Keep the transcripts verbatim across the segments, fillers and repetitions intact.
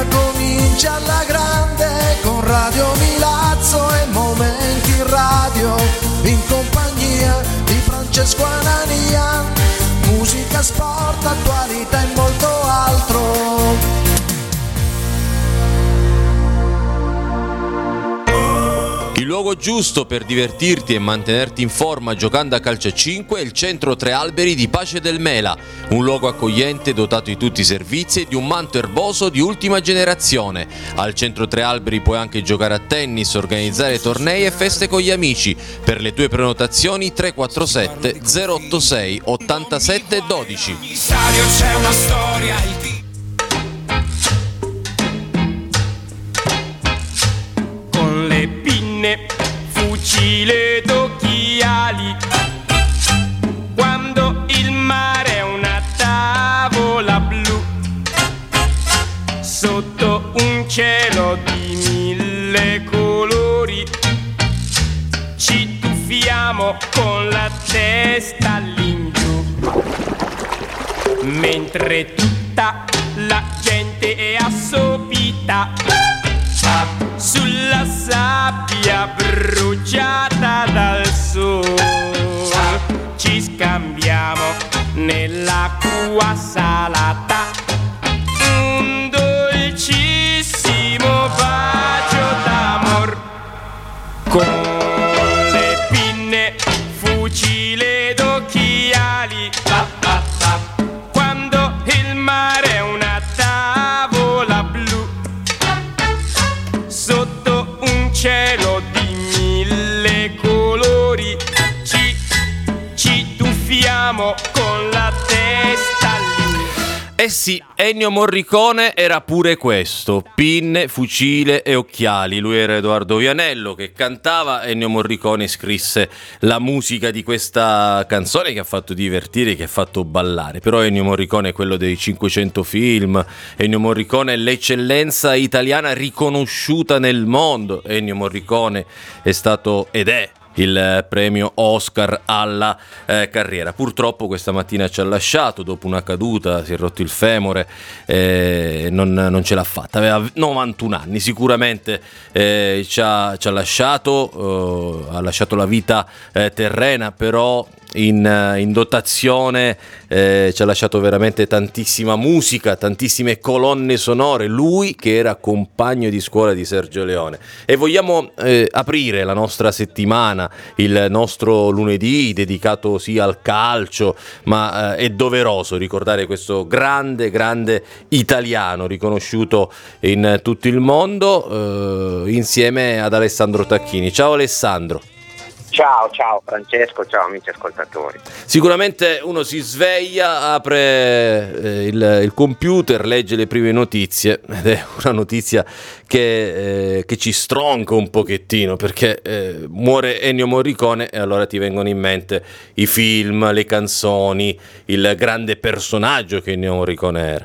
comincia alla grande con Radio Milazzo e Momenti Radio in compagnia di Francesco Anania. Musica, sport, attualità e molto altro. Il luogo giusto per divertirti e mantenerti in forma giocando a calcio a cinque è il Centro Tre Alberi di Pace del Mela, un luogo accogliente dotato di tutti i servizi e di un manto erboso di ultima generazione. Al Centro Tre Alberi puoi anche giocare a tennis, organizzare tornei e feste con gli amici. Per le tue prenotazioni tre quattro sette zero otto sei ottantasette dodici. C'è una storia, il con le pinne, fucile ed occhiali, quando il mare è una tavola blu, sotto un cielo di mille colori, ci tuffiamo con la testa all'ingiù, mentre tutta la gente è assopita sulla sabbia bruciata dal sole, ci scambiamo nell'acqua salata un dolcissimo bacio d'amor, con le pinne, fucile ed occhiali, quando il mare è una tavola blu, sotto un cielo di mille colori, ci, ci tuffiamo con la testa lì. Eh sì, Ennio Morricone era pure questo, pinne, fucile e occhiali. Lui era Edoardo Vianello che cantava, Ennio Morricone scrisse la musica di questa canzone che ha fatto divertire, che ha fatto ballare. Però Ennio Morricone è quello dei cinquecento film, Ennio Morricone è l'eccellenza italiana riconosciuta nel mondo. Ennio Morricone è stato ed è il premio Oscar alla eh, carriera. Purtroppo questa mattina ci ha lasciato dopo una caduta, si è rotto il femore, eh, non, non ce l'ha fatta, aveva novantuno anni, sicuramente eh, ci, ha, ci ha lasciato, eh, ha lasciato la vita eh, terrena, però in, in dotazione eh, ci ha lasciato veramente tantissima musica, tantissime colonne sonore, lui che era compagno di scuola di Sergio Leone. E vogliamo eh, aprire la nostra settimana, il nostro lunedì dedicato sia al calcio, ma eh, è doveroso ricordare questo grande grande italiano riconosciuto in tutto il mondo, eh, insieme ad Alessandro Tacchini. Ciao Alessandro. Ciao, ciao Francesco, ciao amici ascoltatori. Sicuramente uno si sveglia, apre eh, il, il computer, legge le prime notizie ed è una notizia che, eh, che ci stronca un pochettino, perché eh, muore Ennio Morricone e allora ti vengono in mente i film, le canzoni, il grande personaggio che Ennio Morricone era.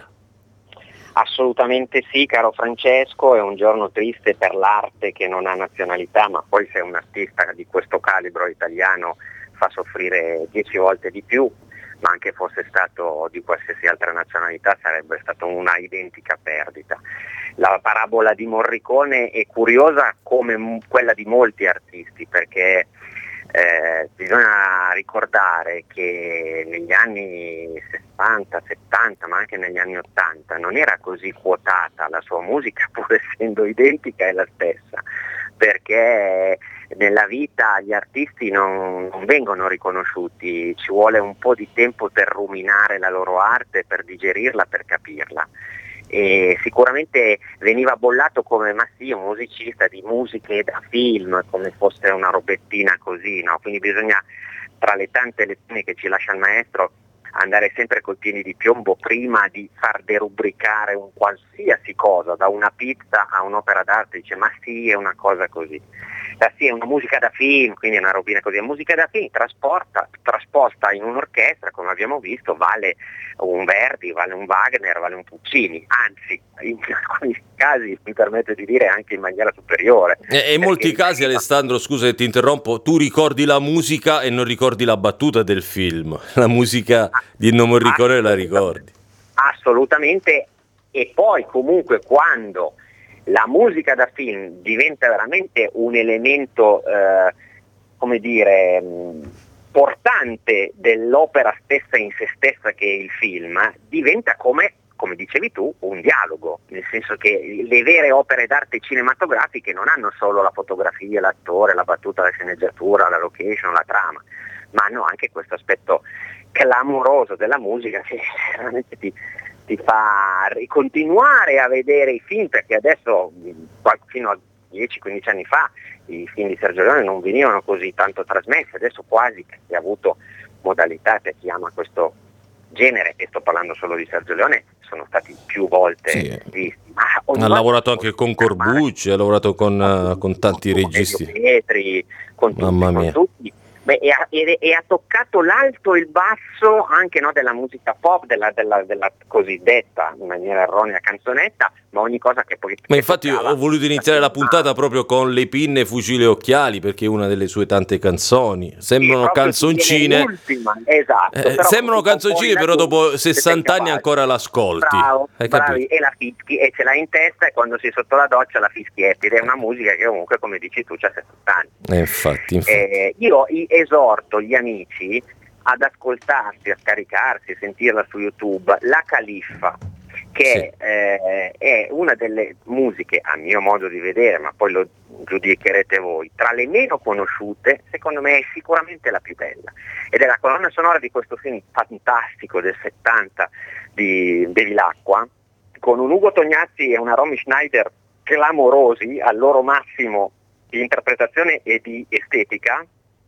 Assolutamente sì, caro Francesco, è un giorno triste per l'arte che non ha nazionalità, ma poi se un artista di questo calibro italiano fa soffrire dieci volte di più, ma anche fosse stato di qualsiasi altra nazionalità sarebbe stata una identica perdita. La parabola di Morricone è curiosa come quella di molti artisti, perché Eh, bisogna ricordare che negli anni sessanta, settanta, ma anche negli anni ottanta non era così quotata la sua musica, pur essendo identica e la stessa, perché nella vita gli artisti non, non vengono riconosciuti, ci vuole un po' di tempo per ruminare la loro arte, per digerirla, per capirla. E sicuramente veniva bollato come ma sì, un musicista di musiche da film, come fosse una robettina così, no? Quindi bisogna, tra le tante lezioni che ci lascia il maestro, andare sempre col piede di piombo prima di far derubricare un qualsiasi cosa, da una pizza a un'opera d'arte, dice ma sì, è una cosa così. La sì, è una musica da film, quindi è una robina così, è musica da film, trasporta, trasposta in un'orchestra, come abbiamo visto, vale un Verdi, vale un Wagner, vale un Puccini, anzi in alcuni casi mi permette di dire anche in maniera superiore. E in molti casi, Alessandro, scusa se ti interrompo, tu ricordi la musica e non ricordi la battuta del film, la musica di Ennio Morricone la ricordi. Assolutamente, e poi comunque quando la musica da film diventa veramente un elemento, eh, come dire, mh, portante dell'opera stessa in se stessa che è il film, diventa come, come dicevi tu, un dialogo, nel senso che le vere opere d'arte cinematografiche non hanno solo la fotografia, l'attore, la battuta, la sceneggiatura, la location, la trama, ma hanno anche questo aspetto clamoroso della musica che veramente ti, ti fa continuare a vedere i film, perché adesso fino a dieci quindici anni fa i film di Sergio Leone non venivano così tanto trasmessi, adesso quasi chi ha avuto modalità, per chi ama questo genere, e sto parlando solo di Sergio Leone, sono stati più volte sì. visti. Ma ha lavorato anche con Corbucci, ha lavorato con, uh, con tanti con registi. Pietri, con tutti, Mamma mia. con tutti. Beh, e, ha, e, e ha toccato l'alto e il basso anche, no, della musica pop, della, della, della cosiddetta, in maniera erronea, canzonetta, ma ogni cosa che poi... Ma infatti ho voluto iniziare la puntata proprio con Le pinne, fucile e occhiali, perché è una delle sue tante canzoni. Sembrano canzoncine, esatto, eh, sembrano canzoncine, però dopo sessanta anni ancora l'ascolti. Bravo, Hai bravi, capito? e la fischi, e ce l'hai in testa, e quando sei sotto la doccia la fischietti, ed è una musica che comunque, come dici tu, c'ha sessanta anni. Eh, infatti, infatti. Eh, io esorto gli amici ad ascoltarsi, a scaricarsi, a sentirla su YouTube, La Califfa, che Sì. eh, è una delle musiche, a mio modo di vedere, ma poi lo giudicherete voi, tra le meno conosciute, secondo me è sicuramente la più bella, ed è la colonna sonora di questo film fantastico del settanta di Bevilacqua, con un Ugo Tognazzi e una Romy Schneider clamorosi al loro massimo di interpretazione e di estetica,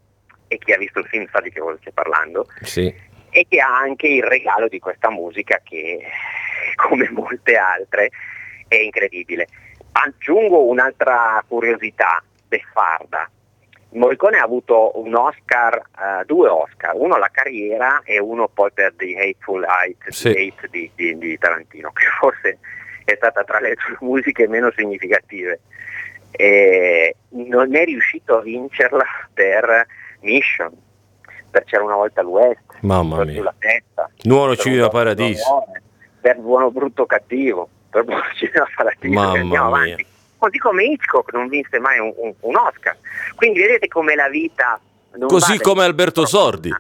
e chi ha visto il film sa di che cosa stai parlando, Sì. e che ha anche il regalo di questa musica che, come molte altre, è incredibile. Aggiungo un'altra curiosità beffarda. Morricone ha avuto un Oscar, uh, due Oscar, uno alla carriera e uno poi per The Hateful Eight, Sì. Eight di, di, di Tarantino, che forse è stata tra le sue musiche meno significative. E non è riuscito a vincerla per Mission, per C'era una volta l'West, Mamma per mia. Sulla testa, Nuovo per Cinema Un Paradiso. Amore, per Buono Brutto Cattivo, per Buono Cinema Paradiso, Mamma e andiamo mia. avanti. Così come Hitchcock non vinse mai un, un, un Oscar. Quindi vedete come la vita non Così va come del- Alberto Sordi.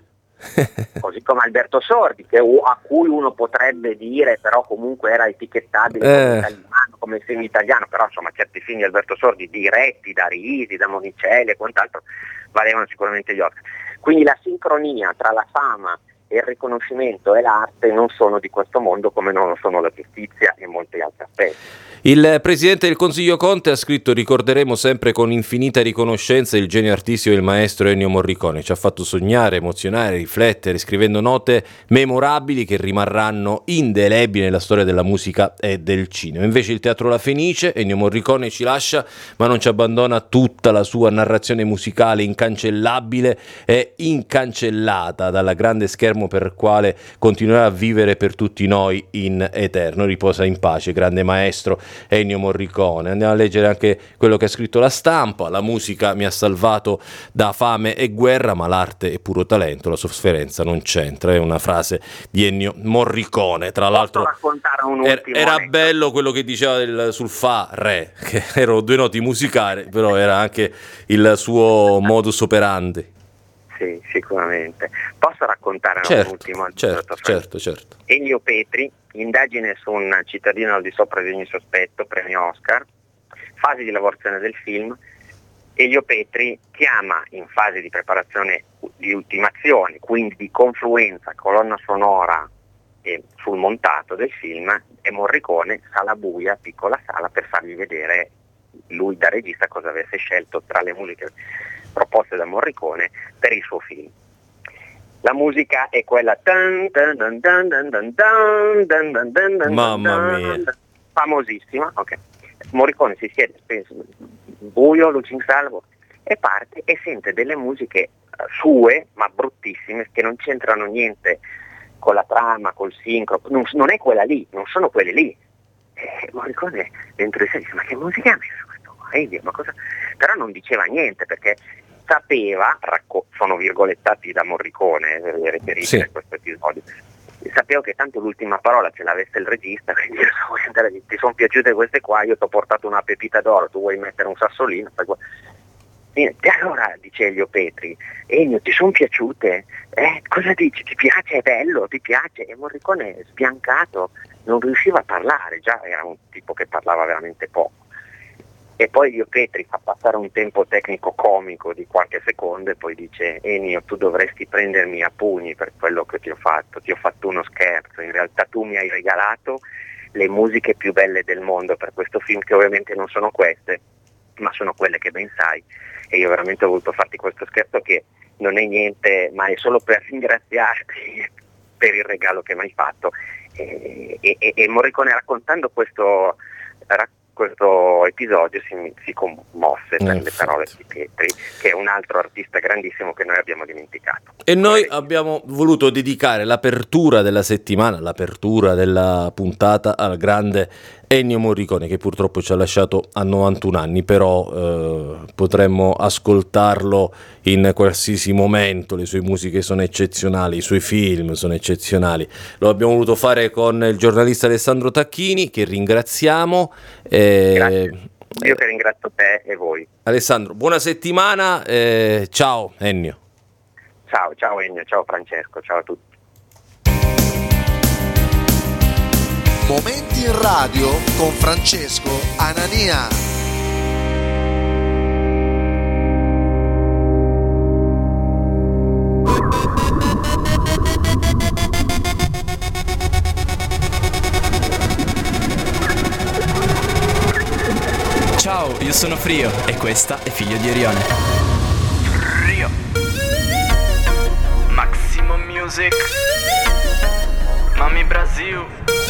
così come Alberto Sordi, che, a cui uno potrebbe dire però comunque era etichettabile Eh. come italiano, come film italiano, però insomma certi film di Alberto Sordi diretti da Risi, da Monicelli e quant'altro valevano sicuramente gli Oscar. Quindi la sincronia tra la fama e il riconoscimento e l'arte non sono di questo mondo, come non lo sono la giustizia e molti altri aspetti. Il presidente del Consiglio Conte ha scritto: ricorderemo sempre con infinita riconoscenza il genio artistico del maestro Ennio Morricone. Ci ha fatto sognare, emozionare, riflettere, scrivendo note memorabili che rimarranno indelebili nella storia della musica e del cinema. Invece il Teatro La Fenice, Ennio Morricone ci lascia, ma non ci abbandona tutta la sua narrazione musicale incancellabile e incancellata dalla grande schermo, per quale continuerà a vivere per tutti noi in eterno. Riposa in pace, grande maestro Ennio Morricone. Andiamo a leggere anche quello che ha scritto La Stampa. La musica mi ha salvato da fame e guerra, ma l'arte è puro talento, la sofferenza non c'entra. È una frase di Ennio Morricone. Tra l'altro Posso raccontare un er- ultimo era aneddoto? bello quello che diceva del, sul fa re, che erano due noti musicali, però era anche il suo modus operandi. Sì, sicuramente. Posso raccontare un Certo, ultimo certo, aneddoto? certo, certo. Elio Petri, indagine su un cittadino al di sopra di ogni sospetto, premio Oscar, fase di lavorazione del film. Elio Petri chiama in fase di preparazione di ultimazione, quindi di confluenza, colonna sonora e sul montato del film, e Morricone, sala buia, piccola sala, per fargli vedere lui da regista cosa avesse scelto tra le musiche proposte da Morricone per il suo film. La musica è quella tan, tan, tan, tan, tan, tan, tan, tan, tan, tan, tan, Mamma tan, mia. famosissima. Ok. Morricone si siede, spesso, buio, luce in salvo, e parte e sente delle musiche eh, sue, ma bruttissime, che non c'entrano niente con la trama, col sincro, non, non è quella lì, non sono quelle lì. E Morricone dentro di sé dice: ma che musica ha messo questo qua? E io, ma cosa? Però non diceva niente, perché sapeva, racco- sono virgolettati da Morricone, eh, reperibile Sì. questo episodio, sapevo che tanto l'ultima parola ce l'avesse il regista, quindi io so, vuoi andare, ti sono piaciute queste qua, io ti ho portato una pepita d'oro, tu vuoi mettere un sassolino? E allora dice Elio Petri, Ennio, ti sono piaciute? Eh, cosa dici? Ti piace? È bello? Ti piace? E Morricone sbiancato, non riusciva a parlare, già era un tipo che parlava veramente poco. E poi Elio Petri fa passare un tempo tecnico comico di qualche secondo e poi dice, Ennio, tu dovresti prendermi a pugni per quello che ti ho fatto, ti ho fatto uno scherzo, in realtà tu mi hai regalato le musiche più belle del mondo per questo film, che ovviamente non sono queste, ma sono quelle che ben sai, e io veramente ho voluto farti questo scherzo che non è niente, ma è solo per ringraziarti per il regalo che mi hai fatto. E, e, e Morricone, raccontando questo, questo episodio, si, si commosse per le parole di Petri, che è un altro artista grandissimo che noi abbiamo dimenticato. E noi abbiamo voluto dedicare l'apertura della settimana, l'apertura della puntata al grande Ennio Morricone, che purtroppo ci ha lasciato a novantuno anni, però eh, potremmo ascoltarlo in qualsiasi momento, le sue musiche sono eccezionali, i suoi film sono eccezionali. Lo abbiamo voluto fare con il giornalista Alessandro Tacchini, che ringraziamo. Eh, Grazie. Io che ringrazio te e voi. Alessandro, buona settimana, eh, ciao Ennio. Ciao, ciao Ennio, ciao Francesco, ciao a tutti. Momenti in radio con Francesco Anania. Ciao, io sono Frio e questa è Figlio di Orione. Frio. Maximo Music. Mami Brasil.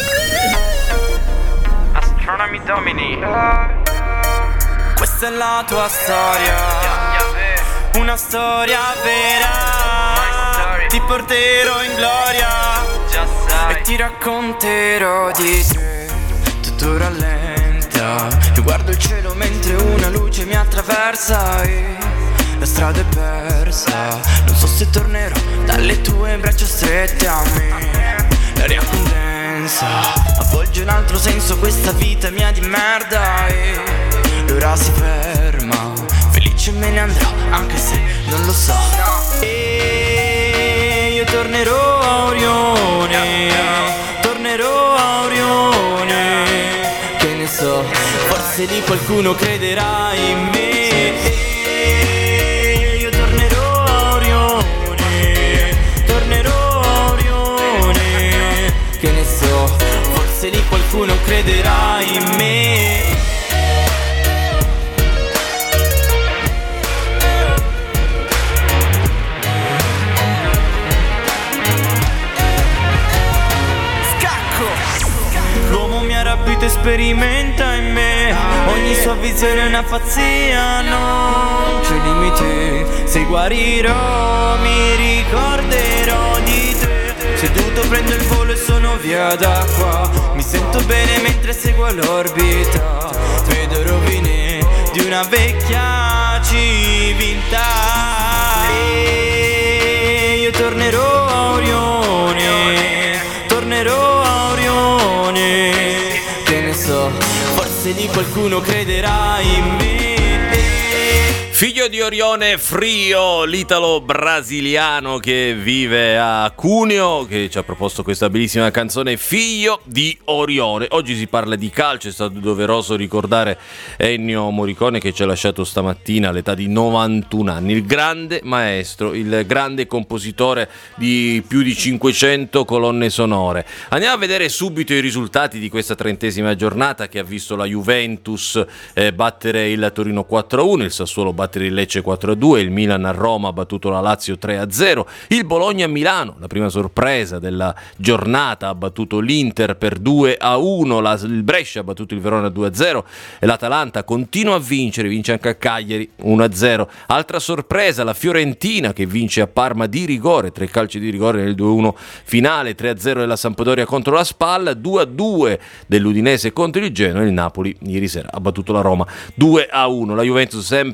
Astronomy Domini. Questa è la tua storia, una storia vera. Ti porterò in gloria e ti racconterò di te. Tutto rallenta, io guardo il cielo mentre una luce mi attraversa e la strada è persa. Non so se tornerò dalle tue braccia strette a me. L'aria condensa avvolge un altro senso questa vita mia di merda e l'ora si ferma, felice me ne andrò anche se non lo so. E io tornerò a Orione, tornerò a Orione, che ne so, forse lì qualcuno crederà in me. E io tornerò a Orione, tornerò a Orione, che ne so, forse lì qualcuno crederà in me. L'uomo mi ha rapito e sperimenta in me, ogni sua visione è una pazzia, non c'è limite, se guarirò mi ricorderò di te. Seduto prendo il volo e sono via da qua, mi sento bene mentre seguo l'orbita, vedo rovine di una vecchia civiltà. E io tornerò a Orione, tornerò a Orione, che ne so, forse lì qualcuno crederà in me. Figlio di Orione, Frio, l'italo-brasiliano che vive a Cuneo, che ci ha proposto questa bellissima canzone Figlio di Orione. Oggi si parla di calcio, è stato doveroso ricordare Ennio Morricone che ci ha lasciato stamattina all'età di novantuno anni, il grande maestro, il grande compositore di più di cinquecento colonne sonore. Andiamo a vedere subito i risultati di questa trentesima giornata che ha visto la Juventus eh, battere il Torino quattro a uno, il Sassuolo battere il Lecce quattro a due, il Milan a Roma ha battuto la Lazio tre a zero, il Bologna a Milano, la prima sorpresa della giornata, ha battuto l'Inter per due a uno, la, il Brescia ha battuto il Verona due a zero e l'Atalanta continua a vincere, vince anche a Cagliari uno a zero. Altra sorpresa, la Fiorentina che vince a Parma di rigore, tre calci di rigore nel due a uno finale, tre a zero della Sampdoria contro la Spal, due a due dell'Udinese contro il Genoa, il Napoli ieri sera ha battuto la Roma due a uno. La Juventus sempre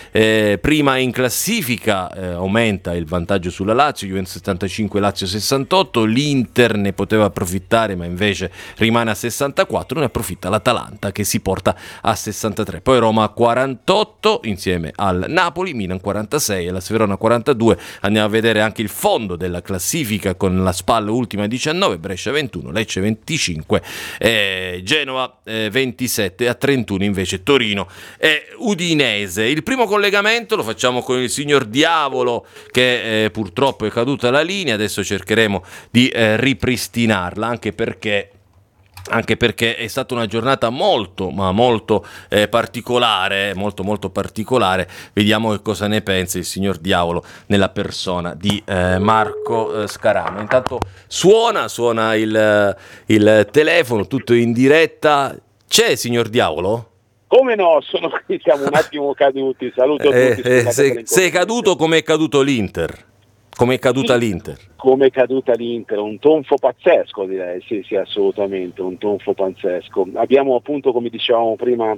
eh, prima in classifica, eh, aumenta il vantaggio sulla Lazio, Juventus settantacinque, Lazio sessantotto, l'Inter ne poteva approfittare ma invece rimane a sessantaquattro, ne approfitta l'Atalanta che si porta a sessantatré, poi Roma a quarantotto insieme al Napoli, Milan quarantasei e la Verona quarantadue. Andiamo a vedere anche il fondo della classifica con la Spal ultima a diciannove, Brescia ventuno, Lecce venticinque, eh, Genova eh, ventisette, a trentuno invece Torino e Udinese. Il primo collegamento lo facciamo con il signor Diavolo che eh, purtroppo è caduta la linea, adesso cercheremo di eh, ripristinarla anche perché anche perché è stata una giornata molto ma molto eh, particolare, molto molto particolare. Vediamo che cosa ne pensa il signor Diavolo nella persona di eh, Marco eh, Scarano. Intanto suona, suona il, il telefono, tutto in diretta. C'è signor Diavolo? Come no, sono qui, siamo un attimo caduti, saluto eh, tutti. Eh, sei, sei caduto come è caduto l'Inter? Come è caduta sì, l'Inter? Come è caduta l'Inter, un tonfo pazzesco direi, sì sì assolutamente, un tonfo pazzesco. Abbiamo appunto, come dicevamo prima,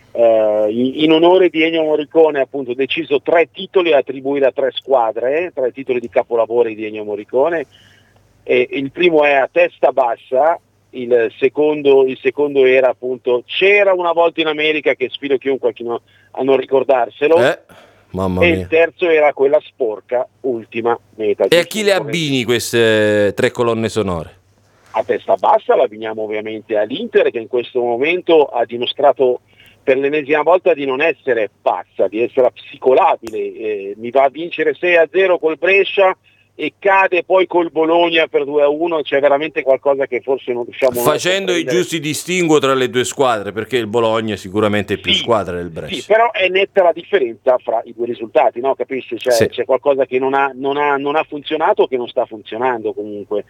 eh, in, in onore di Ennio Morricone appunto deciso tre titoli da attribuire a tre squadre, eh, tre titoli di capolavori di Ennio Morricone, e il primo è A testa bassa, il secondo, il secondo era appunto C'era una volta in America, che sfido chiunque a non ricordarselo. Eh. Mamma e mia. Il terzo era Quella sporca, ultima meta. E a chi le abbini queste tre colonne sonore? A testa bassa la abbiniamo ovviamente all'Inter, che in questo momento ha dimostrato per l'ennesima volta di non essere pazza, di essere psicolabile. Eh, mi va a vincere sei a zero col Brescia e cade poi col Bologna per due a uno, c'è veramente qualcosa che forse non riusciamo a facendo i giusti distinguo tra le due squadre, perché il Bologna è sicuramente più sì, squadra del Brescia. Sì, però è netta la differenza fra i due risultati, no? Capisci? Cioè, sì. C'è qualcosa che non ha, non ha, non ha funzionato o che non sta funzionando comunque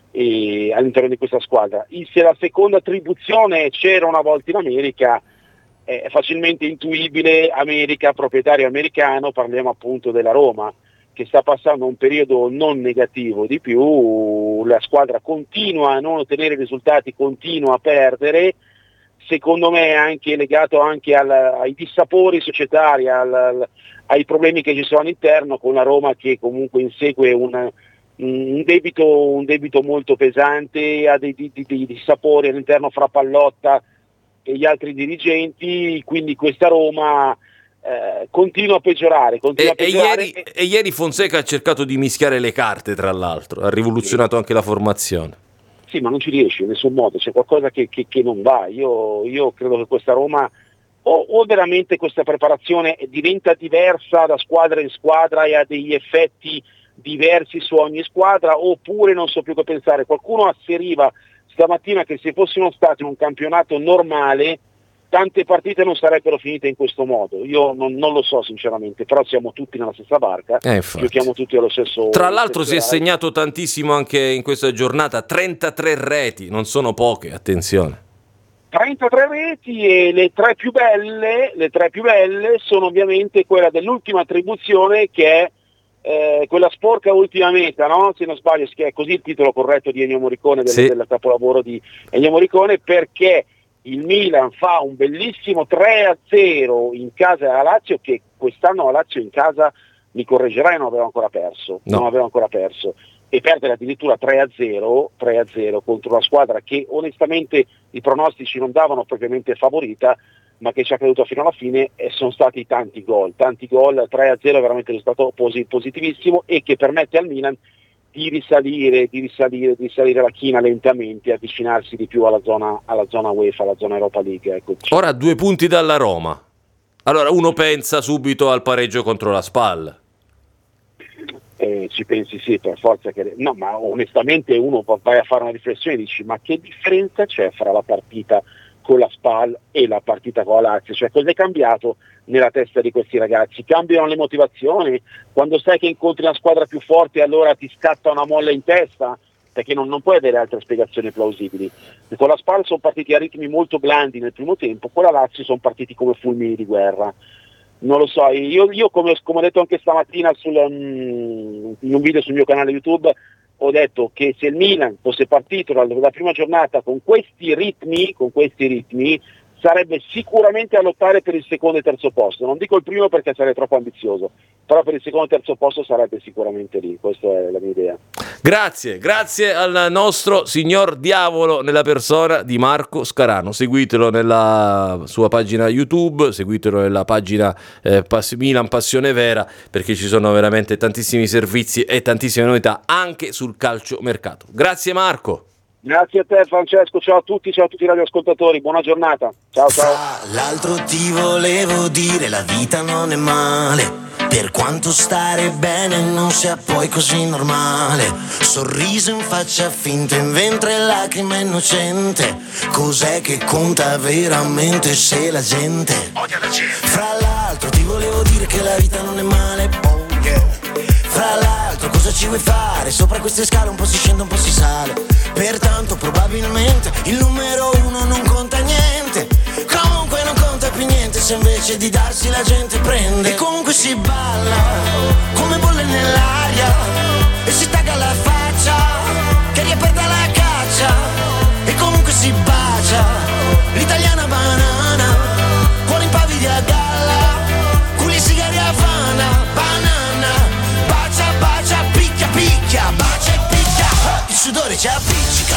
e, all'interno di questa squadra. E se la seconda attribuzione C'era una volta in America, è facilmente intuibile. America, proprietario americano, parliamo appunto della Roma, che sta passando un periodo non negativo di più, la squadra continua a non ottenere risultati, continua a perdere, secondo me è anche legato anche al, ai dissapori societari, al, al, ai problemi che ci sono all'interno, con la Roma che comunque insegue un, un, debito, un debito molto pesante, ha dei, dei, dei dissapori all'interno fra Pallotta e gli altri dirigenti, quindi questa Roma Eh, continua a peggiorare, continua e, a peggiorare e, ieri, e ieri Fonseca ha cercato di mischiare le carte, tra l'altro ha rivoluzionato sì. anche la formazione. Sì, ma non ci riesce in nessun modo, c'è qualcosa che, che, che non va. Io, io credo che questa Roma o, o veramente questa preparazione diventa diversa da squadra in squadra e ha degli effetti diversi su ogni squadra, oppure non so più che pensare. Qualcuno asseriva stamattina che se fossimo stati in un campionato normale tante partite non sarebbero finite in questo modo. Io non, non lo so sinceramente, però siamo tutti nella stessa barca, eh, giochiamo tutti allo stesso. Tra l'altro si è stesso segnato tantissimo anche in questa giornata, trentatré reti, non sono poche, attenzione. trentatré reti e le tre più belle, le tre più belle sono ovviamente quella dell'ultima attribuzione, che è eh, Quella sporca ultima meta, no? Se non sbaglio, che è così il titolo corretto di Ennio Morricone, del, sì. del capolavoro di Ennio Morricone, perché il Milan fa un bellissimo tre a zero in casa alla Lazio, che quest'anno la Lazio in casa, mi correggerai, non aveva ancora perso, no. non aveva ancora perso, e perdere addirittura tre a zero contro una squadra che onestamente i pronostici non davano propriamente favorita, ma che ci ha creduto fino alla fine, e sono stati tanti gol, tanti gol, tre a zero è veramente un risultato positivissimo e che permette al Milan di risalire, di risalire, di risalire la china lentamente, avvicinarsi di più alla zona, alla zona UEFA, alla zona Europa League. Ecco. Ora due punti dalla Roma. Allora uno pensa subito al pareggio contro la Spal. Eh, ci pensi sì, per forza che... No, ma onestamente uno vai a fare una riflessione e dici, ma che differenza c'è fra la partita con la Spal e la partita con la Lazio? Cioè, cos'è cambiato nella testa di questi ragazzi? Cambiano le motivazioni? Quando sai che incontri una squadra più forte allora ti scatta una molla in testa? Perché non, non puoi avere altre spiegazioni plausibili. Con la Spal sono partiti a ritmi molto blandi nel primo tempo, con la Lazio sono partiti come fulmini di guerra. Non lo so, io, io come, come ho detto anche stamattina sul, um, in un video sul mio canale YouTube, ho detto che se il Milan fosse partito dalla prima giornata con questi ritmi, con questi ritmi, sarebbe sicuramente a lottare per il secondo e terzo posto, non dico il primo perché sarei troppo ambizioso, però per il secondo e terzo posto sarebbe sicuramente lì, questa è la mia idea. Grazie, grazie al nostro signor Diavolo nella persona di Marco Scarano. Seguitelo nella sua pagina YouTube, seguitelo nella pagina eh, Pass- Milan Passione Vera, perché ci sono veramente tantissimi servizi e tantissime novità anche sul calciomercato. Grazie Marco. Grazie a te Francesco, ciao a tutti, ciao a tutti i radioascoltatori, buona giornata, ciao ciao. L'altro ti volevo dire, la vita non è male, per quanto stare bene non sia poi così normale. Sorriso in faccia finta, in ventre lacrima innocente, cos'è che conta veramente se la gente odia la gente? Fra l'altro ti volevo dire che la vita non è male, oh yeah. Fra l'altro cosa ci vuoi fare? Sopra queste scale un po' si scende un po' si sale, pertanto probabilmente il numero uno non conta niente. Comunque non conta più niente se invece di darsi la gente prende. E comunque si balla come bolle nell'aria e si taglia la faccia che riaperta la caccia. E comunque si bacia l'italiana banana, cuore in pavidi a galla, culi sigari a Havana, banana, bacia bacia picchia picchia, bacia e picchia, il sudore ci appiccica,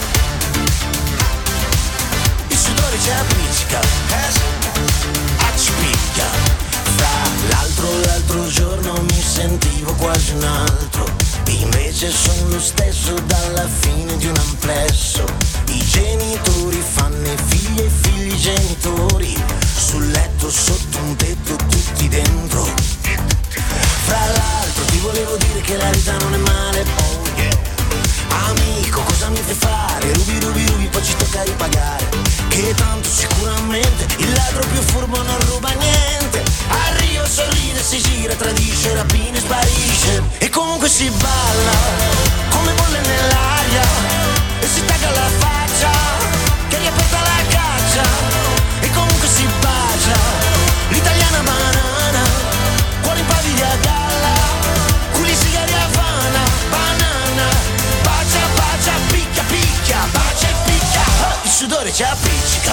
il sudore ci appiccica, a ci picchia. Fra l'altro l'altro giorno mi sentivo quasi un altro, invece sono lo stesso dalla fine di un amplesso. I genitori fanno i figli e i figli genitori, sul letto sotto un tetto tutti dentro. Fra l'altro ti volevo dire che la vita non è male, oh yeah. Amico, cosa mi fai fare? Rubi, rubi, rubi, poi ci tocca ripagare, che tanto sicuramente il ladro più furbo non ruba niente. A Rio sorride, si gira, tradisce, rapina e sparisce. E comunque si balla come bolle nell'aria e si taglia la faccia che riaperta la caccia. E comunque si bacia l'italiana banana, cuore in pavidi a galla, culi sigari a Havana, banana, bacia bacia picchia picchia, bacia e picchia, il sudore ci appiccica,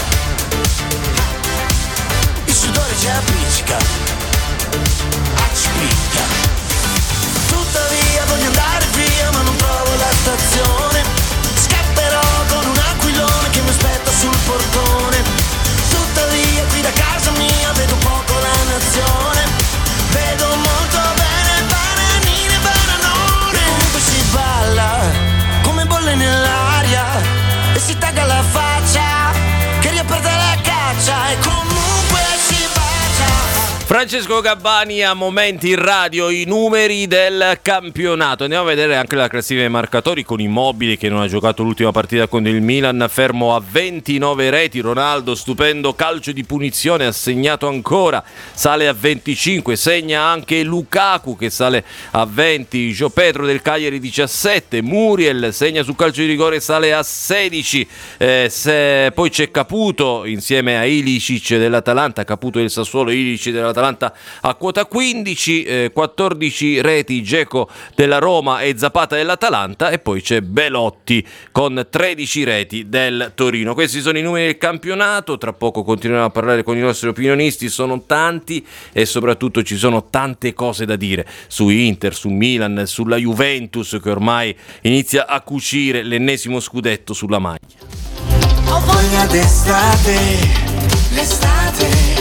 il sudore ci appiccica, a ci picchia. Tuttavia voglio andare via ma non trovo la stazione, scapperò con un aquilone che mi aspetta sul portone. Tuttavia qui da casa mia vedo poco la nazione, vedo molto bene bananine e bananone. E comunque si balla come bolle nell'aria e si taglia la faccia che riaperta la caccia. E comunque si bacia. Francesco Gabbani a momenti in radio, i numeri del campionato. Andiamo a vedere anche la classifica dei marcatori con Immobile che non ha giocato l'ultima partita con il Milan, fermo a ventinove reti. Ronaldo, stupendo calcio di punizione, ha segnato ancora, sale a venticinque, segna anche Lukaku che sale a venti, Gio Pedro del Cagliari diciassette, Muriel segna su calcio di rigore, sale a sedici, eh, se... poi c'è Caputo insieme a Ilicic dell'Atalanta, Caputo del Sassuolo, Ilicic dell'Atalanta a quota quindici, eh, quattordici reti Dzeko della Roma e Zapata dell'Atalanta, e poi c'è Belotti con tredici reti del Torino. Questi sono i numeri del campionato, tra poco continueremo a parlare con i nostri opinionisti, sono tanti e soprattutto ci sono tante cose da dire su Inter, su Milan, sulla Juventus che ormai inizia a cucire l'ennesimo scudetto sulla maglia. Ho voglia d'estate, l'estate.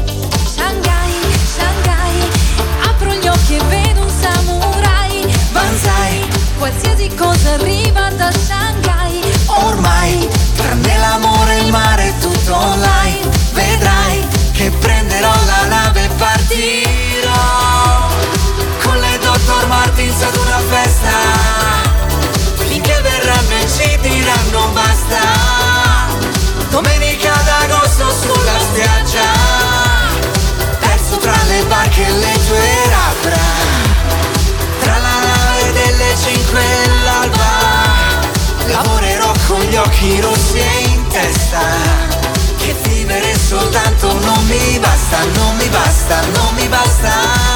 Apro gli occhi e vedo un samurai, banzai, qualsiasi cosa arriva da Shanghai. Ormai, tranne l'amore e il mare è tutto online. Vedrai che prenderò la nave e partirò con le Doctor Martins ad una festa, finché verranno e ci diranno basta. Domenica d'agosto sulla spiaggia, tra le barche e le tue labbra, tra la nave delle cinque e l'alba, lavorerò con gli occhi rossi e in testa, che vivere soltanto non mi basta, non mi basta, non mi basta.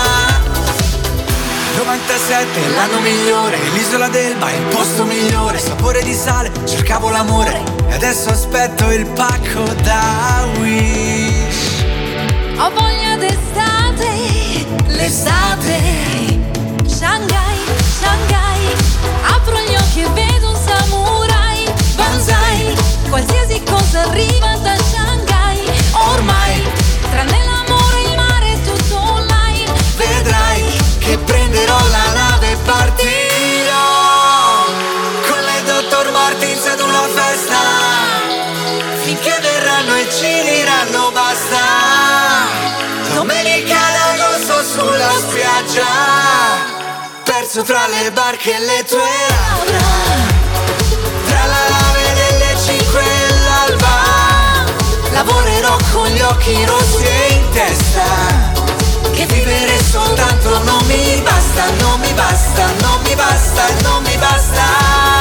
novantasette, l'anno migliore, l'isola d'Elba è il posto migliore, sapore di sale, cercavo l'amore, adesso aspetto il pacco da Wish. Ho voglia d'estate, l'estate. Shanghai, Shanghai, apro gli occhi e vedo un samurai. Banzai, qualsiasi cosa arriva da Shanghai. Ormai, tranne l'amore, il mare è tutto online. Vedrai che prenderò la nave e partirò con le Doctor Martins ad una festa, finché verranno e ci diranno basta. Domenica d'agosto sulla spiaggia, perso tra le barche e le tue labbra, tra la nave delle cinque e l'alba. Lavorerò con gli occhi rossi e in testa, che vivere soltanto non mi basta, non mi basta, non mi basta, non mi basta.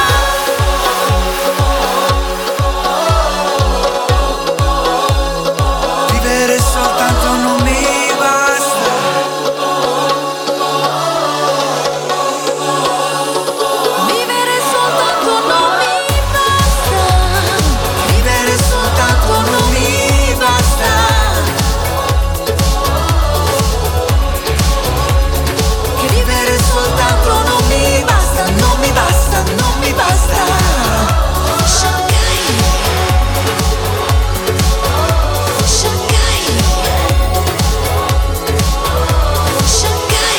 Vivere soltanto non mi basta. Vivere soltanto non mi basta. Vivere soltanto non mi basta. Che vivere soltanto non mi basta, non mi basta, non mi basta. Shanghai, Shanghai, Shanghai.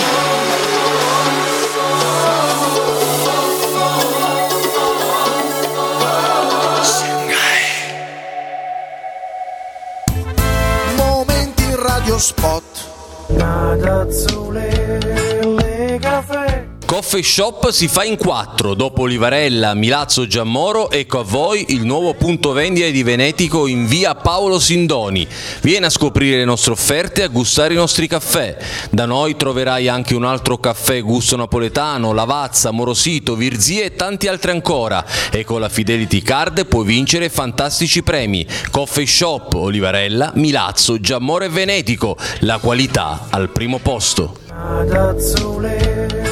Momenti radio spot. Coffee Shop si fa in quattro, dopo Livarella, Milazzo, Giammoro, ecco a voi il nuovo punto vendita di Venetico in via Paolo Sindoni. Vieni a scoprire le nostre offerte e a gustare i nostri caffè. Da noi troverai anche un altro caffè gusto napoletano, Lavazza, Morosito, Virzì e tanti altri ancora. E con la Fidelity Card puoi vincere fantastici premi. Coffee Shop, Olivarella, Milazzo, Giammoro e Venetico. La qualità al primo posto. Ad azzurre